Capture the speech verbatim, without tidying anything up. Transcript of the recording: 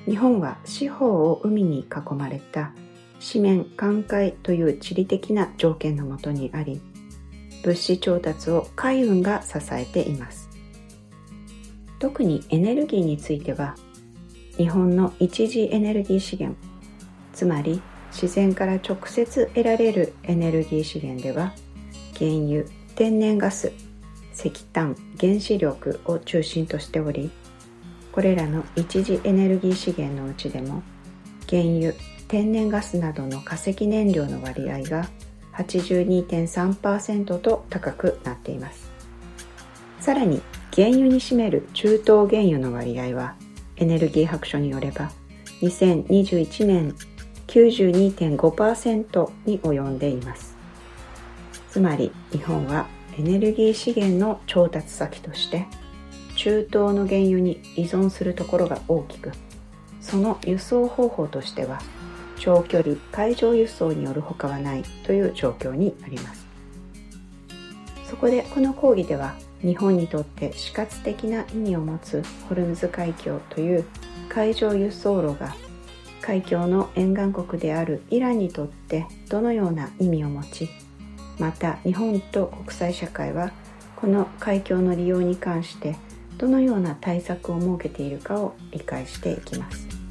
日本は四方を海に囲まれた四面環海という地理的な条件のもとにあり、物資調達を海運が支えています。特にエネルギーについては、日本の一次エネルギー資源、つまり自然から直接得られるエネルギー資源では、原油、天然ガス、石炭、原子力を中心としており、これらの一次エネルギー資源のうちでも、原油、天然ガスなどの化石燃料の割合が はちじゅうにてんさんパーセント と高くなっています。さらに、原油に占める中東原油の割合は、エネルギー白書によれば、にせんにじゅういちねん きゅうじゅうにてんごパーセント に及んでいます。つまり、日本はエネルギー資源の調達先として、中東の原油に依存するところが大きく、その輸送方法としては、長距離海上輸送によるほかはないという状況にあります。そこでこの講義では、日本にとって死活的な意味を持つホルムズ海峡という海上輸送路が、海峡の沿岸国であるイランにとってどのような意味を持ち、また日本と国際社会はこの海峡の利用に関してどのような対策を設けているかを理解していきます。